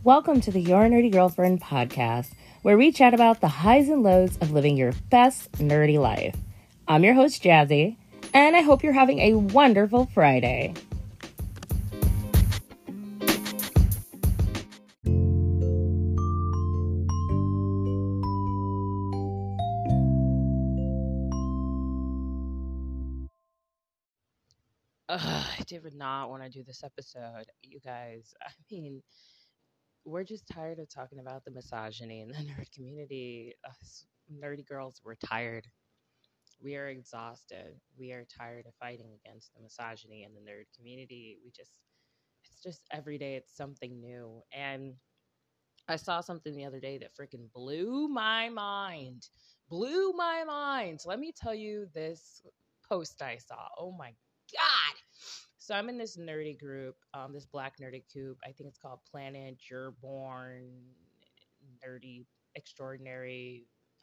Welcome to the Your Nerdy Girlfriend podcast, where we chat about the highs and lows of living your best nerdy life. I'm your host, Jazzy, and I hope you're having a wonderful Friday. I did not want to do this episode, you guys. We're just tired of talking about the misogyny in the nerd community. Us nerdy girls, we're tired. We are exhausted. We are tired of fighting against the misogyny in the nerd community. It's just every day it's something new. And I saw something the other day that freaking blew my mind. Blew my mind. So let me tell you this post I saw. Oh my God. So I'm in this nerdy group, this black nerdy group. I think it's called Planet You're Born Nerdy Extraordinary,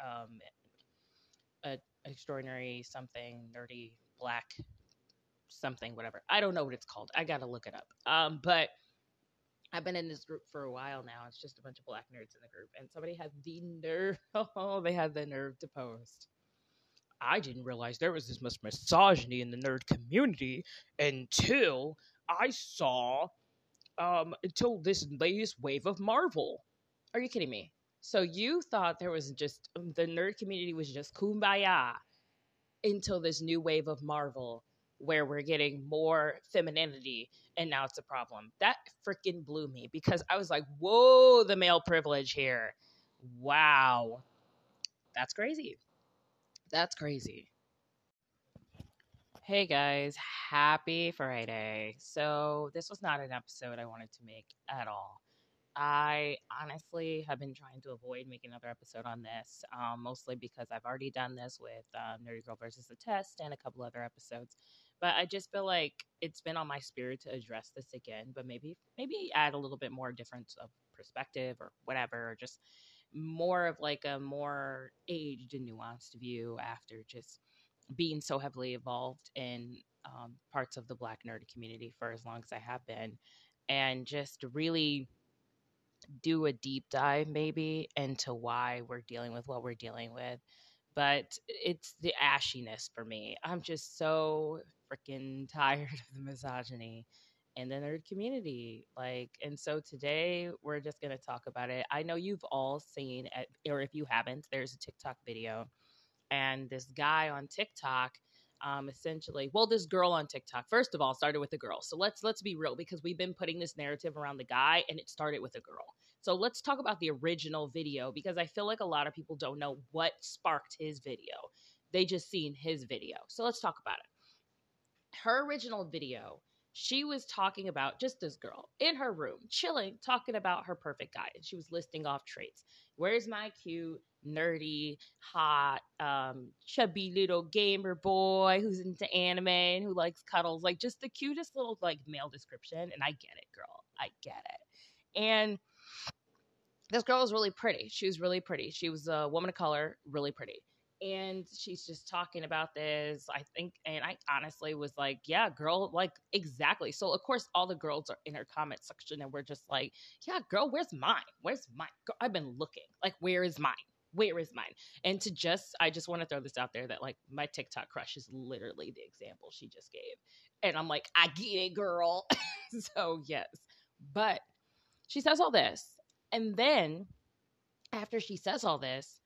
extraordinary something nerdy black something whatever. I don't know what it's called. I gotta look it up. But I've been in this group for a while now. It's just a bunch of black nerds in the group, and somebody had the nerve. Oh, they had the nerve to post. I didn't realize there was this much misogyny in the nerd community until I saw until this latest wave of Marvel. Are you kidding me? So you thought there was just the nerd community was just kumbaya until this new wave of Marvel where we're getting more femininity and now it's a problem. That freaking blew me because I was like, whoa, the male privilege here. Wow. That's crazy. That's crazy. Hey guys, happy Friday. So, this was not an episode I wanted to make at all. I honestly have been trying to avoid making another episode on this, mostly because I've already done this with Nerdy Girl versus the Test and a couple other episodes. But I just feel like it's been on my spirit to address this again, but maybe add a little bit more difference of perspective or whatever, or just more of like a more aged and nuanced view after just being so heavily involved in parts of the Black nerdy community for as long as I have been, and just really do a deep dive maybe into why we're dealing with what we're dealing with. But it's the ashiness for me. I'm just so freaking tired of the misogyny in the nerd community. And so today we're just going to talk about it. I know you've all seen it, or if you haven't, there's a TikTok video, and this guy on TikTok, essentially, well, this girl on TikTok, first of all, started with a girl. So let's be real, because we've been putting this narrative around the guy, and it started with a girl. So let's talk about the original video, because I feel like a lot of people don't know what sparked his video. They just seen his video. So let's talk about it. Her original video, she was talking about just this girl in her room, chilling, talking about her perfect guy. And she was listing off traits. Where's my cute, nerdy, hot, chubby little gamer boy who's into anime and who likes cuddles? Like, just the cutest little, like, male description. And I get it, girl. I get it. And this girl was really pretty. She was really pretty. She was a woman of color, really pretty. And she's just talking about this, I think, and I honestly was like, yeah, girl, like, exactly. So, of course, all the girls are in her comment section, and we're just like, yeah, girl, where's mine? Where's mine? Girl, I've been looking. Like, where is mine? Where is mine? And I just want to throw this out there that, like, my TikTok crush is literally the example she just gave. And I'm like, I get it, girl. So, yes. But she says all this. And then after she says all this,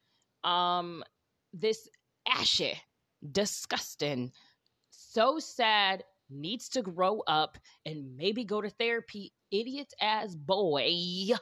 this ashy, disgusting, so sad, needs to grow up and maybe go to therapy, idiot ass boy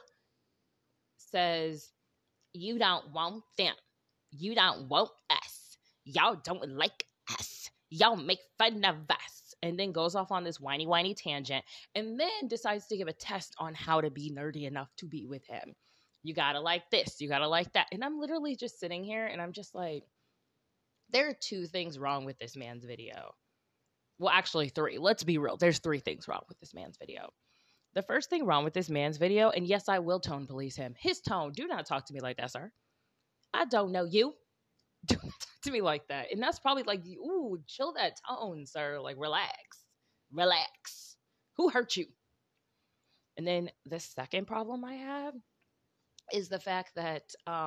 says, you don't want them. You don't want us. Y'all don't like us. Y'all make fun of us. And then goes off on this whiny tangent, and then decides to give a test on how to be nerdy enough to be with him. You gotta like this, you gotta like that. And I'm literally just sitting here and I'm just like, there are two things wrong with this man's video. Well, actually three. Let's be real. There's three things wrong with this man's video. The first thing wrong with this man's video, and yes, I will tone police him. His tone, do not talk to me like that, sir. I don't know you. Do not talk to me like that. And that's probably like, ooh, chill that tone, sir. Like, relax. Relax. Who hurt you? And then the second problem I have is the fact that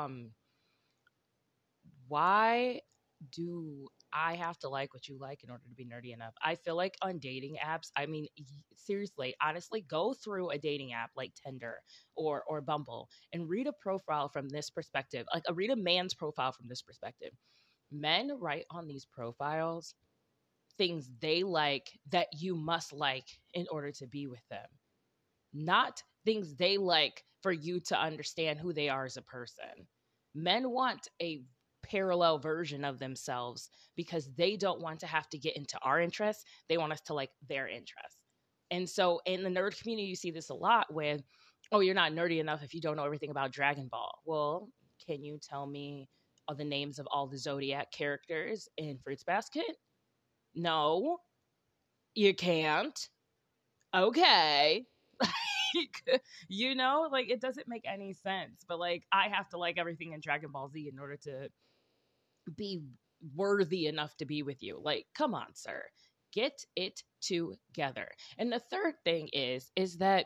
why do I have to like what you like in order to be nerdy enough? I feel like on dating apps, I mean, seriously, honestly, go through a dating app like Tinder or Bumble and read a profile from this perspective. Like, read a man's profile from this perspective. Men write on these profiles things they like that you must like in order to be with them, not things they like for you to understand who they are as a person. Men want a parallel version of themselves because they don't want to have to get into our interests. They want us to like their interests. And so in the nerd community, you see this a lot with, oh, you're not nerdy enough if you don't know everything about Dragon Ball. Well, can you tell me all the names of all the Zodiac characters in Fruits Basket? No, you can't. Okay. Like it doesn't make any sense. But like I have to like everything in Dragon Ball Z in order to be worthy enough to be with you. Like, come on, sir. Get it together. And the third thing is that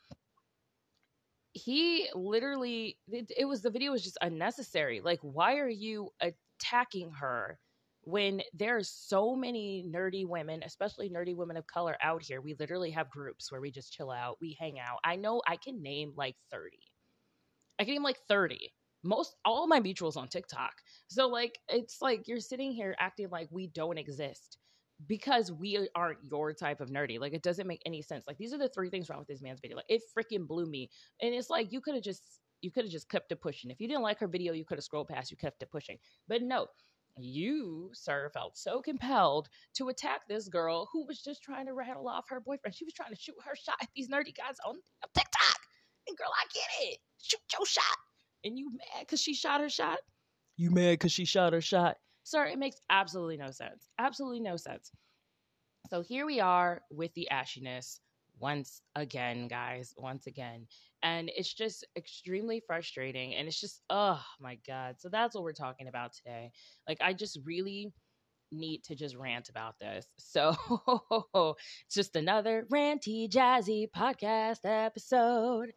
he literally it was the video was just unnecessary. Like, why are you attacking her when there's so many nerdy women, especially nerdy women of color out here? We literally have groups where we just chill out, we hang out. I know I can name like 30. I can name like 30. Most all my mutuals on TikTok. So like it's like you're sitting here acting like we don't exist because we aren't your type of nerdy. Like it doesn't make any sense. Like these are the three things wrong with this man's video. Like it freaking blew me. And it's like you could have just kept it pushing. If you didn't like her video, you could have scrolled past, you kept it pushing. But no, you, sir, felt so compelled to attack this girl who was just trying to rattle off her boyfriend. She was trying to shoot her shot at these nerdy guys on TikTok. And girl, I get it. Shoot your shot. And you mad because she shot her shot? You mad because she shot her shot? Sir, it makes absolutely no sense. Absolutely no sense. So here we are with the ashiness once again, guys, once again. And it's just extremely frustrating. And it's just, oh my God. So that's what we're talking about today. Like, I just really need to just rant about this. So it's just another ranty, jazzy podcast episode.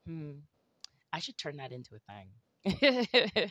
I should turn that into a thing.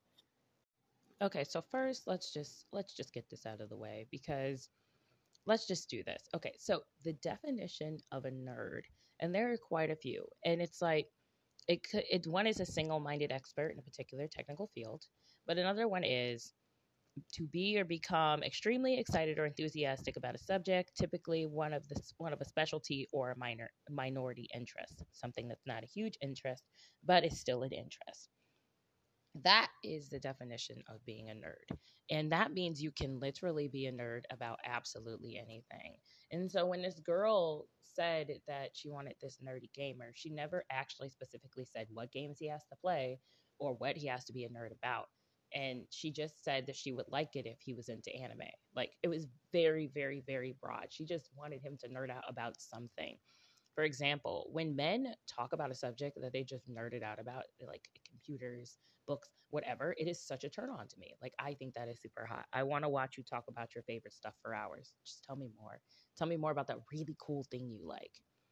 Okay, so first let's just get this out of the way because let's just do this. Okay, so the definition of a nerd, and there are quite a few, and it's like one is a single-minded expert in a particular technical field, but another one is to be or become extremely excited or enthusiastic about a subject, typically one of a specialty or a minority interest, something that's not a huge interest, but is still an interest. That is the definition of being a nerd. And that means you can literally be a nerd about absolutely anything. And so when this girl said that she wanted this nerdy gamer, she never actually specifically said what games he has to play or what he has to be a nerd about. And she just said that she would like it if he was into anime. Like it was very, very, very broad. She just wanted him to nerd out about something. For example, when men talk about a subject that they just nerded out about, like computers, books, whatever, it is such a turn on to me. Like, I think that is super hot. I want to watch you talk about your favorite stuff for hours. Just tell me more. Tell me more about that really cool thing you like.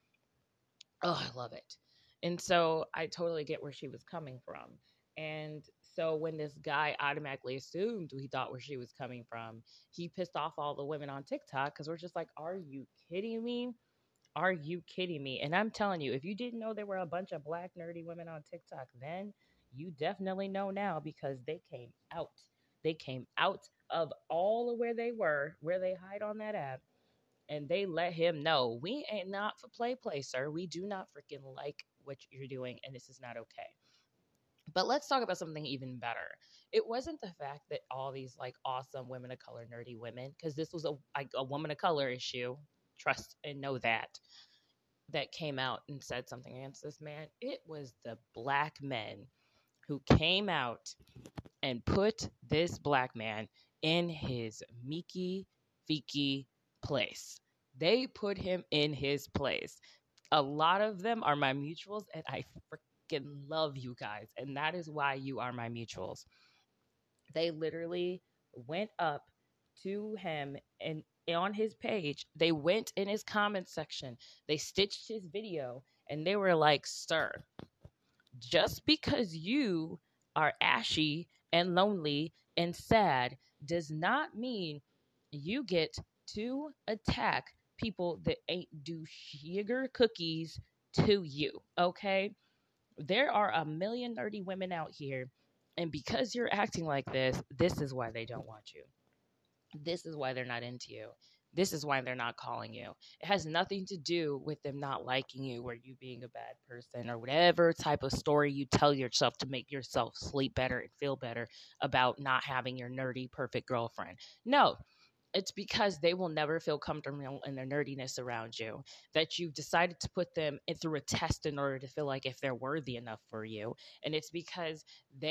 Oh, I love it. And so I totally get where she was coming from. And so when this guy automatically assumed he thought where she was coming from, he pissed off all the women on TikTok because we're just like, are you kidding me? Are you kidding me? And I'm telling you, if you didn't know there were a bunch of black nerdy women on TikTok then, you definitely know now because they came out. They came out of all of where they were, where they hide on that app, and they let him know we ain't not for play, sir. We do not freaking like what you're doing, and this is not okay. But let's talk about something even better. It wasn't the fact that all these like awesome women of color, nerdy women, because this was a woman of color issue. Trust and know that came out and said something against this man. It was the black men who came out and put this black man in his Miki Fiki place. They put him in his place. A lot of them are my mutuals, and I freaking love you guys. And that is why you are my mutuals. They literally went up to him and on his page, they went in his comment section, they stitched his video, And they were like, sir, just because you are ashy and lonely and sad does not mean you get to attack people that ain't do sugar cookies to you. Okay? There are a million nerdy women out here. And because you're acting like this is why they don't want you. This is why they're not into you. This is why they're not calling you. It has nothing to do with them not liking you or you being a bad person or whatever type of story you tell yourself to make yourself sleep better and feel better about not having your nerdy, perfect girlfriend. No, it's because they will never feel comfortable in their nerdiness around you, that you've decided to put them through a test in order to feel like if they're worthy enough for you. And it's because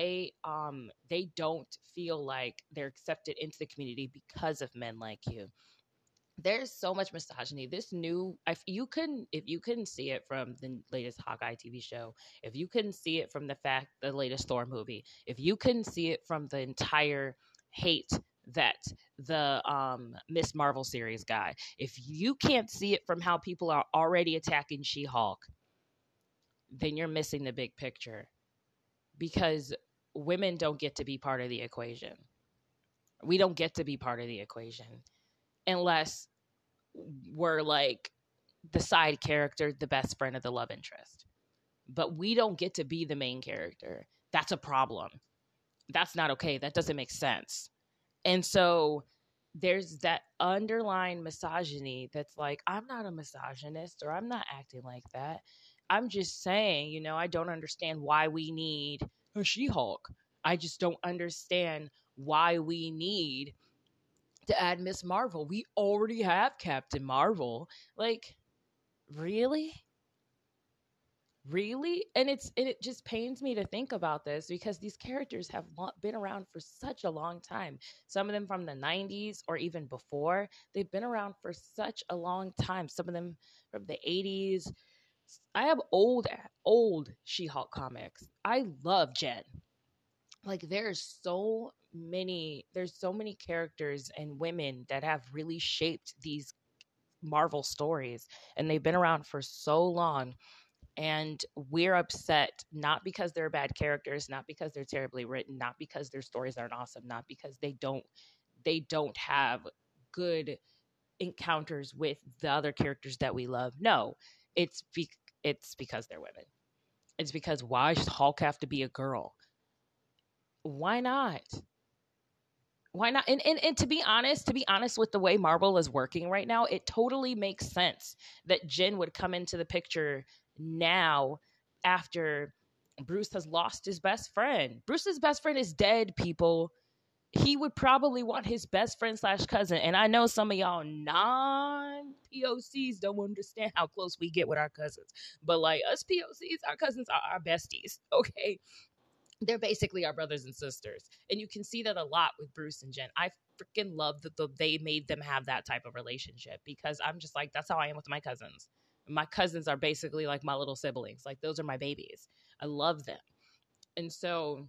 they don't feel like they're accepted into the community because of men like you. There's so much misogyny. This new, if you couldn't see it from the latest Hawkeye TV show, if you couldn't see it from the latest Thor movie, if you couldn't see it from the entire hate that the Miss Marvel series got, if you can't see it from how people are already attacking She-Hulk, then you're missing the big picture, because women don't get to be part of the equation. We don't get to be part of the equation unless we're like the side character, the best friend of the love interest. But we don't get to be the main character. That's a problem. That's not okay. That doesn't make sense. And so there's that underlying misogyny that's like, I'm not a misogynist, or I'm not acting like that. I'm just saying, I don't understand why we need a She-Hulk. I just don't understand why we need to add Miss Marvel. We already have Captain Marvel. Like, really? Really? And it just pains me to think about this, because these characters have been around for such a long time. Some of them from the 90s or even before. They've been around for such a long time. Some of them from the 80s. I have old She-Hulk comics. I love Jen. Like, there's so many characters and women that have really shaped these Marvel stories, and they've been around for so long. And we're upset, not because they're bad characters, not because they're terribly written, not because their stories aren't awesome, not because they don't have good encounters with the other characters that we love. No, it's it's because they're women. It's because, why does Hulk have to be a girl? Why not? Why not? And to be honest with the way Marvel is working right now, it totally makes sense that Jen would come into the picture now, after Bruce has lost his best friend. Bruce's best friend is dead, people. He would probably want his best friend slash cousin. And I know some of y'all non POCs don't understand how close we get with our cousins. But like us POCs, our cousins are our besties. Okay. They're basically our brothers and sisters. And you can see that a lot with Bruce and Jen. I freaking love that they made them have that type of relationship, because I'm just like, that's how I am with my cousins. My cousins are basically like my little siblings. Like, those are my babies. I love them. And so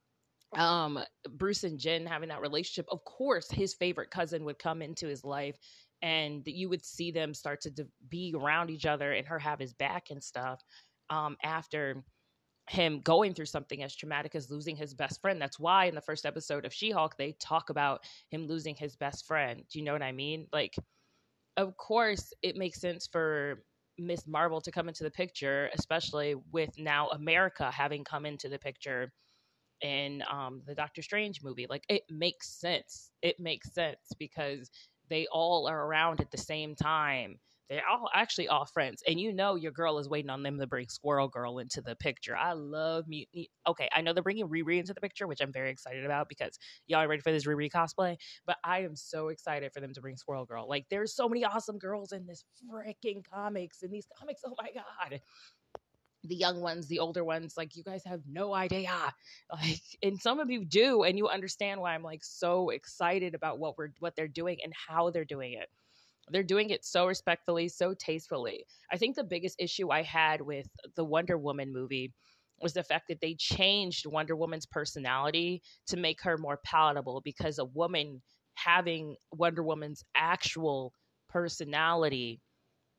Bruce and Jen having that relationship, of course his favorite cousin would come into his life, and you would see them start to be around each other and her have his back and stuff, after him going through something as traumatic as losing his best friend. That's why in the first episode of She-Hulk, they talk about him losing his best friend. Do you know what I mean? Like, of course, it makes sense for Miss Marvel to come into the picture, especially with now America having come into the picture in the Doctor Strange movie. Like, it makes sense. It makes sense because they all are around at the same time. They're all actually all friends. And your girl is waiting on them to bring Squirrel Girl into the picture. I love Mutiny. Okay, I know they're bringing Riri into the picture, which I'm very excited about, because y'all are ready for this Riri cosplay. But I am so excited for them to bring Squirrel Girl. Like, there's so many awesome girls in this freaking comics. In these comics, oh my God. The young ones, the older ones, like, you guys have no idea. Like, and some of you do, and you understand why I'm like so excited about what they're doing and how they're doing it. They're doing it so respectfully, so tastefully. I think the biggest issue I had with the Wonder Woman movie was the fact that they changed Wonder Woman's personality to make her more palatable, because a woman having Wonder Woman's actual personality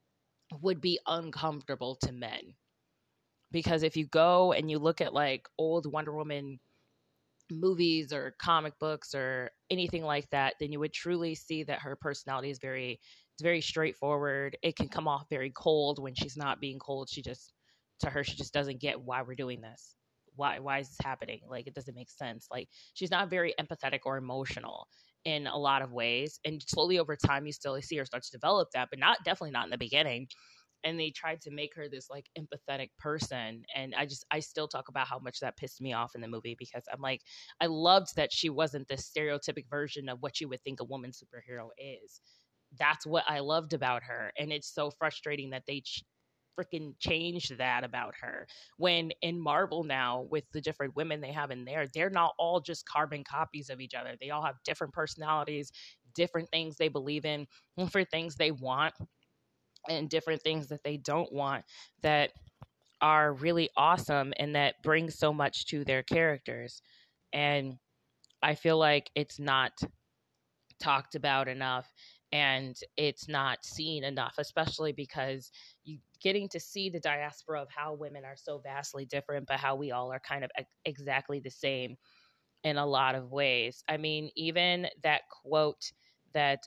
would be uncomfortable to men. Because if you go and you look at like old Wonder Woman movies or comic books or anything like that, then you would truly see that her personality is it's very straightforward. It can come off very cold when she's not being cold. She just to her she just doesn't get why we're doing this. Why is this happening? Like it doesn't make sense. Like she's not very empathetic or emotional in a lot of ways. And slowly over time you still see her start to develop that, but not definitely not in the beginning. And they tried to make her this like empathetic person, and I still talk about how much that pissed me off in the movie, because I'm like, I loved that she wasn't this stereotypic version of what you would think a woman superhero is. That's what I loved about her, and it's so frustrating that they freaking changed that about her. When in Marvel now, with the different women they have in there, they're not all just carbon copies of each other. They all have different personalities, different things they believe in, different things they want, and different things that they don't want, that are really awesome and that bring so much to their characters. And I feel like it's not talked about enough, and it's not seen enough, especially because you getting to see the diaspora of how women are so vastly different, but how we all are kind of exactly the same in a lot of ways. I mean, even that quote that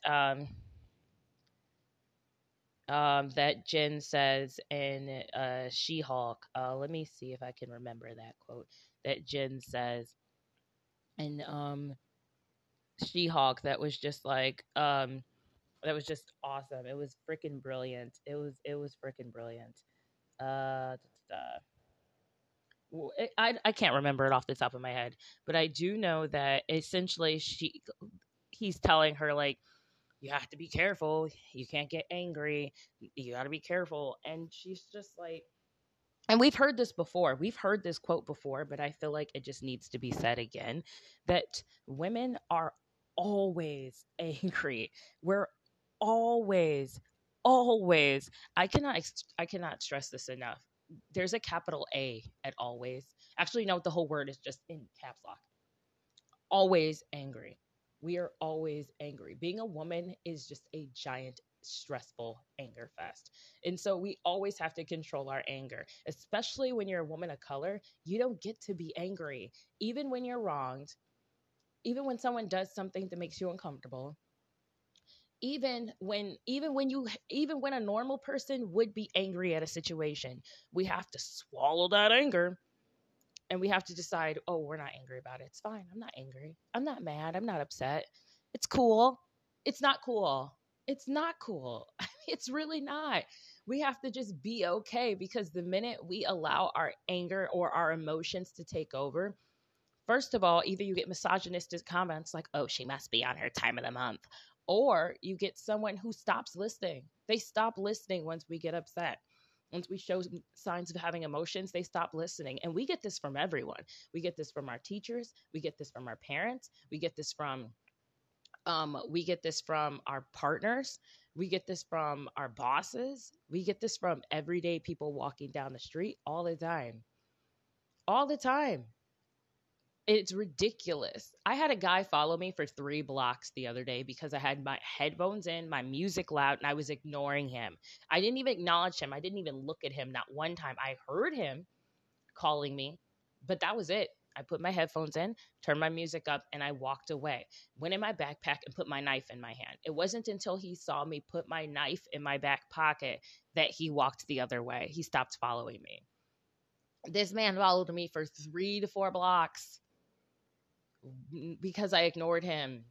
that Jen says in She-Hulk. Let me see if I can remember that quote that Jen says in She-Hulk. That was just like that was just awesome. It was freaking brilliant. It was freaking brilliant. Uh, I can't remember it off the top of my head, but I do know that essentially he's telling her like, you have to be careful. You can't get angry. You got to be careful. And she's just like, and we've heard this before. We've heard this quote before, but I feel like it just needs to be said again, that women are always angry. We're always, always. I cannot stress this enough. There's a capital A at always. Actually, no, the whole word is just in caps lock. Always angry. We are always angry. Being a woman is just a giant stressful anger fest. And so we always have to control our anger, especially when you're a woman of color. You don't get to be angry, even when you're wronged, even when someone does something that makes you uncomfortable, even when a normal person would be angry at a situation. We have to swallow that anger, and we have to decide, oh, we're not angry about it. It's fine. I'm not angry. I'm not mad. I'm not upset. It's cool. It's not cool. It's not cool. It's really not. We have to just be okay, because the minute we allow our anger or our emotions to take over, first of all, either you get misogynistic comments like, oh, she must be on her time of the month, or you get someone who stops listening. They stop listening once we get upset. Once we show signs of having emotions, they stop listening. And we get this from everyone. We get this from our teachers. We get this from our parents. We get this from our partners. We get this from our bosses. We get this from everyday people walking down the street all the time. All the time. It's ridiculous. I had a guy follow me for 3 blocks the other day because I had my headphones in, my music loud, and I was ignoring him. I didn't even acknowledge him. I didn't even look at him. Not one time. I heard him calling me, but that was it. I put my headphones in, turned my music up, and I walked away. Went in my backpack and put my knife in my hand. It wasn't until he saw me put my knife in my back pocket that he walked the other way. He stopped following me. This man followed me for 3 to 4 blocks because I ignored him.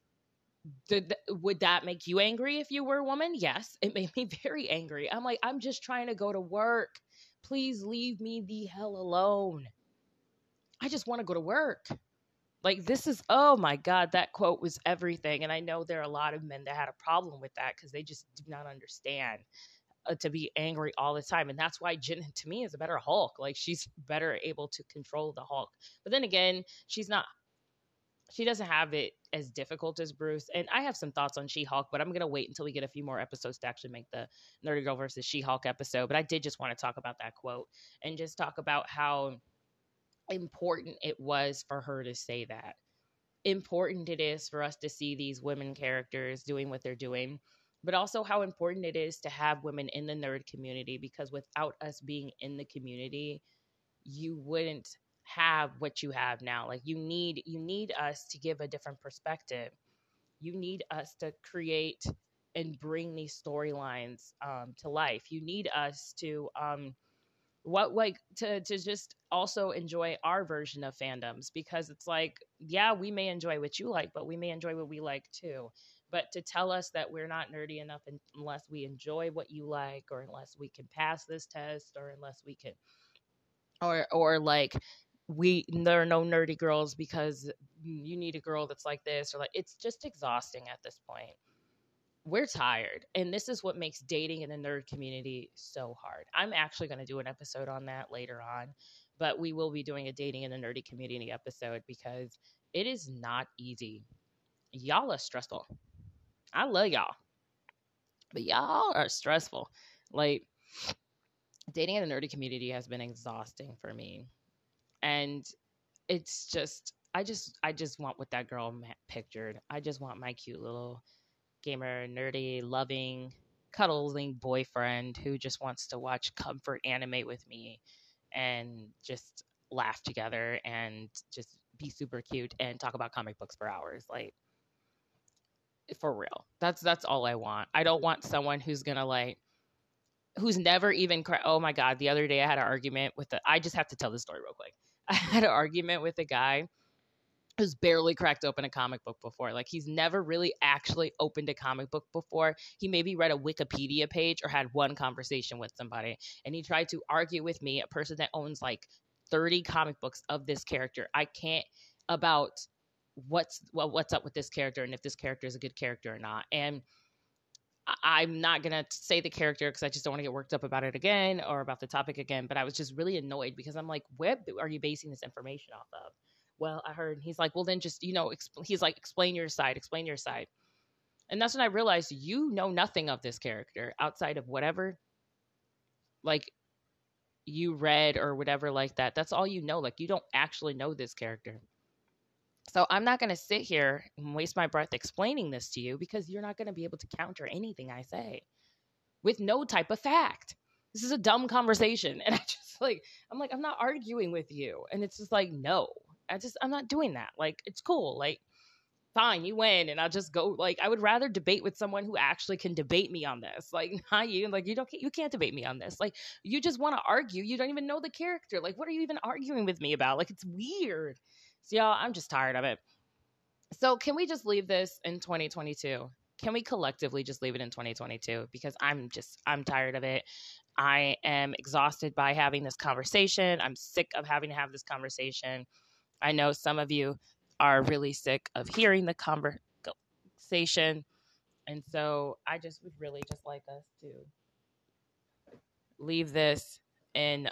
Would that make you angry if you were a woman? Yes, it made me very angry. I'm like, I'm just trying to go to work. Please leave me the hell alone. I just want to go to work. Like, this is, oh my God, that quote was everything. And I know there are a lot of men that had a problem with that because they just do not understand to be angry all the time. And that's why Jen, to me, is a better Hulk. Like, she's better able to control the Hulk. But then again, she doesn't have it as difficult as Bruce. And I have some thoughts on She-Hulk, but I'm going to wait until we get a few more episodes to actually make the Nerdy Girl versus She-Hulk episode. But I did just want to talk about that quote and just talk about how important it was for her to say that. Important it is for us to see these women characters doing what they're doing. but also how important it is to have women in the nerd community, because without us being in the community, you wouldn't have what you have now. Like you need us to give a different perspective. You need us to create and bring these storylines to life. You need us to what like to just also enjoy our version of fandoms, because it's like, yeah, we may enjoy what you like, but we may enjoy what we like too. But to tell us that we're not nerdy enough unless we enjoy what you like, or unless we can pass this test, or unless we can, or like, we there are no nerdy girls because you need a girl that's like this, or like, it's just exhausting at this point. We're tired, and this is what makes dating in the nerd community so hard. I'm actually going to do an episode on that later on, but we will be doing a dating in the nerdy community episode, because it is not easy. Y'all are stressful. I love y'all, but y'all are stressful. Like, dating in the nerdy community has been exhausting for me, and it's just, I just want what that girl pictured. I just want my cute little gamer, nerdy, loving, cuddling boyfriend who just wants to watch comfort anime with me and just laugh together and just be super cute and talk about comic books for hours. Like, for real. That's all I want. I don't want someone who's gonna like, who's never even oh my god, the other day I had an argument with I just have to tell the story real quick. I had an argument with a guy who's barely cracked open a comic book before. Like, he's never really actually opened a comic book before. He maybe read a Wikipedia page or had one conversation with somebody. And he tried to argue with me, a person that owns like 30 comic books of this character. I can't, about what's up with this character and if this character is a good character or not. And I'm not going to say the character because I just don't want to get worked up about it again or about the topic again. But I was just really annoyed because I'm like, what are you basing this information off of? Well, I heard, he's like, well, then just, he's like, explain your side, explain your side. And that's when I realized, you know nothing of this character outside of whatever, like, you read or whatever like that. That's all you know. Like, you don't actually know this character. So I'm not going to sit here and waste my breath explaining this to you, because you're not going to be able to counter anything I say with no type of fact. This is a dumb conversation. And I'm like, I'm not arguing with you. And it's just like, no, I'm not doing that. Like, it's cool. Like, fine, you win. And I'll just go, like, I would rather debate with someone who actually can debate me on this. Like, not you. Like, you can't debate me on this. Like, you just want to argue. You don't even know the character. Like, what are you even arguing with me about? Like, it's weird. So, y'all, I'm just tired of it. So, can we just leave this in 2022? Can we collectively just leave it in 2022? Because I'm tired of it. I am exhausted by having this conversation. I'm sick of having to have this conversation. I know some of you are really sick of hearing the conversation. And so I just would really just like us to leave this in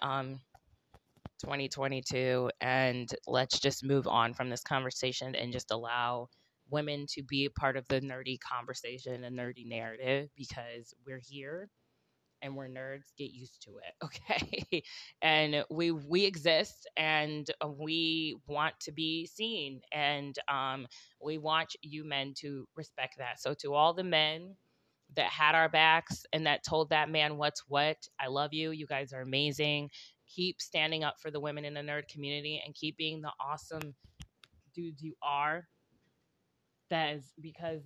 2022, and let's just move on from this conversation and just allow women to be a part of the nerdy conversation and nerdy narrative, because we're here and we're nerds. Get used to it, okay? And we exist, and we want to be seen, and we want you men to respect that. So to all the men that had our backs and that told that man what's what, I love you. You guys are amazing. Keep standing up for the women in the nerd community and keep being the awesome dudes you are. That is because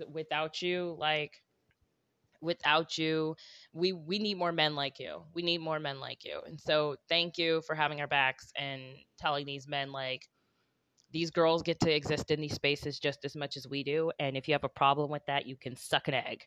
without you, we need more men like you. We need more men like you. And so thank you for having our backs and telling these men, like, these girls get to exist in these spaces just as much as we do. And if you have a problem with that, you can suck an egg.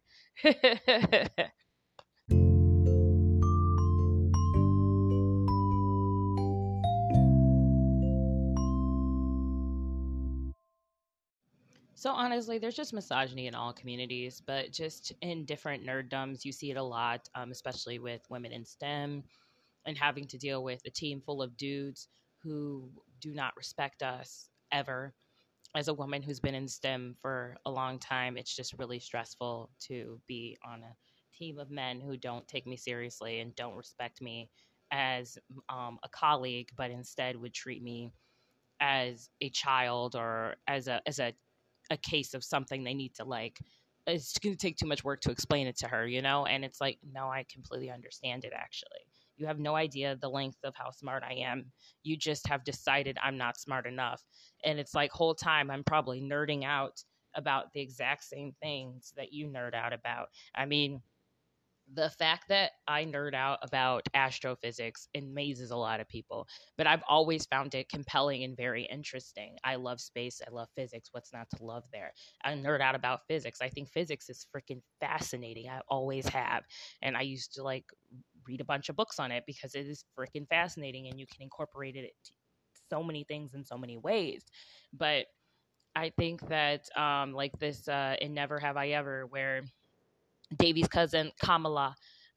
So honestly, there's just misogyny in all communities, but just in different nerddoms, you see it a lot, especially with women in STEM and having to deal with a team full of dudes who do not respect us ever. As a woman who's been in STEM for a long time, it's just really stressful to be on a team of men who don't take me seriously and don't respect me as a colleague, but instead would treat me as a child or as a case of something they need to, like, it's going to take too much work to explain it to her, you know? And it's like, no, I completely understand it, actually. You have no idea the length of how smart I am. You just have decided I'm not smart enough. And it's like, whole time I'm probably nerding out about the exact same things that you nerd out about. I mean, the fact that I nerd out about astrophysics amazes a lot of people, but I've always found it compelling and very interesting. I love space. I love physics. What's not to love there? I nerd out about physics. I think physics is freaking fascinating. I always have. And I used to like read a bunch of books on it because it is freaking fascinating and you can incorporate it to so many things in so many ways. But I think that like this in Never Have I Ever, where Davy's cousin Kamala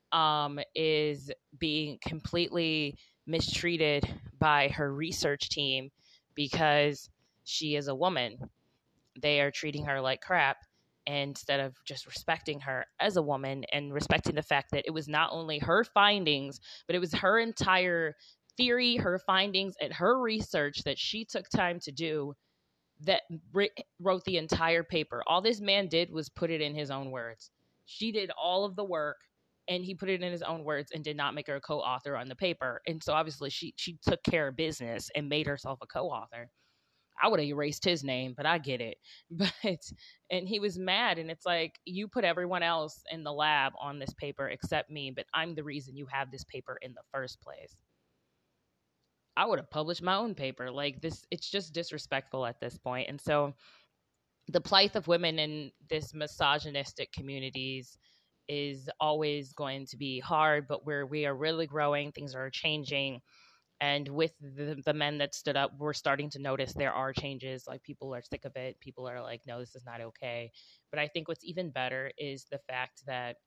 is being completely mistreated by her research team because she is a woman. They are treating her like crap instead of just respecting her as a woman and respecting the fact that it was not only her findings, but it was her entire theory, her findings, and her research that she took time to do that wrote the entire paper. All this man did was put it in his own words. She did all of the work and he put it in his own words and did not make her a co-author on the paper. And so obviously she took care of business and made herself a co-author. I would have erased his name, but I get it. And he was mad. And it's like, you put everyone else in the lab on this paper except me, but I'm the reason you have this paper in the first place. I would have published my own paper. Like this, it's just disrespectful at this point. And so the plight of women in this misogynistic communities is always going to be hard, but where we are really growing, things are changing. And with the men that stood up, we're starting to notice there are changes. Like people are sick of it. People are like, no, this is not okay. But I think what's even better is the fact that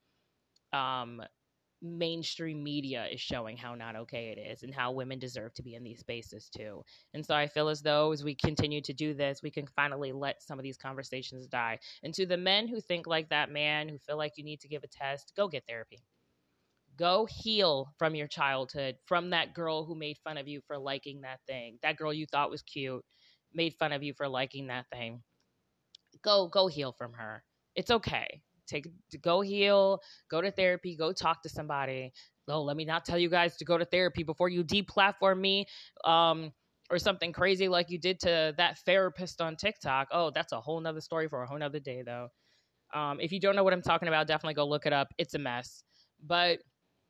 mainstream media is showing how not okay it is and how women deserve to be in these spaces too. And so I feel as though as we continue to do this, we can finally let some of these conversations die. And to the men who think like that man, who feel like you need to give a test, go get therapy. Go heal from your childhood, from that girl who made fun of you for liking that thing. That girl you thought was cute made fun of you for liking that thing. Go heal from her. It's okay. Go heal, go to therapy, go talk to somebody. Oh, let me not tell you guys to go to therapy before you deplatform me or something crazy like you did to that therapist on TikTok. Oh, that's a whole nother story for a whole nother day, though. If you don't know what I'm talking about, definitely go look it up. It's a mess. But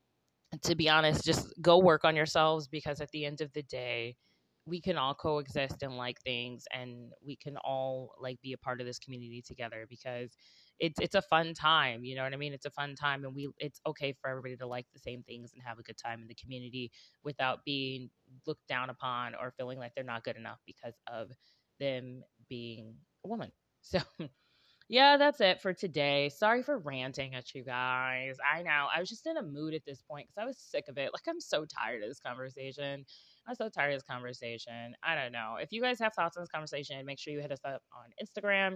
to be honest, just go work on yourselves, because at the end of the day, we can all coexist and like things, and we can all like be a part of this community together, because it's a fun time. You know what I mean? It's a fun time, and it's okay for everybody to like the same things and have a good time in the community without being looked down upon or feeling like they're not good enough because of them being a woman. So yeah, that's it for today. Sorry for ranting at you guys. I know. I was just in a mood at this point because I was sick of it. Like, I'm so tired of this conversation. I'm so tired of this conversation. I don't know. If you guys have thoughts on this conversation, make sure you hit us up on Instagram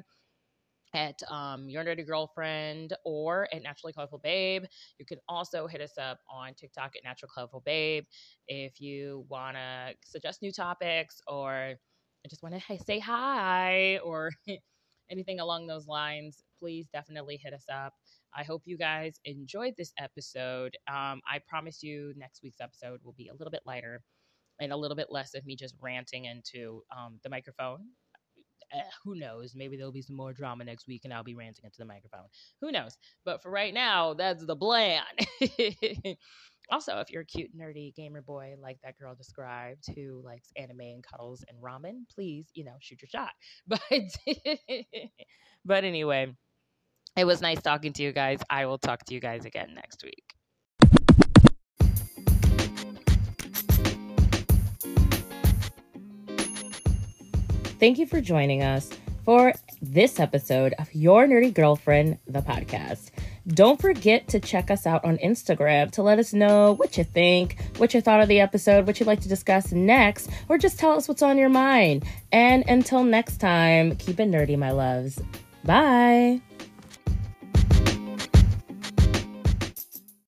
at Your Nerdy Girlfriend or at Naturally Colorful Babe. You can also hit us up on TikTok at Natural Colorful Babe if you want to suggest new topics or just want to say hi or anything along those lines. Please definitely hit us up. I hope you guys enjoyed this episode. I promise you next week's episode will be a little bit lighter and a little bit less of me just ranting into the microphone. Who knows? Maybe there'll be some more drama next week and I'll be ranting into the microphone. Who knows? But for right now, that's the plan. Also, if you're a cute, nerdy gamer boy like that girl described who likes anime and cuddles and ramen, please, shoot your shot. But anyway, it was nice talking to you guys. I will talk to you guys again next week. Thank you for joining us for this episode of Your Nerdy Girlfriend, the podcast. Don't forget to check us out on Instagram to let us know what you think, what you thought of the episode, what you'd like to discuss next, or just tell us what's on your mind. And until next time, keep it nerdy, my loves. Bye.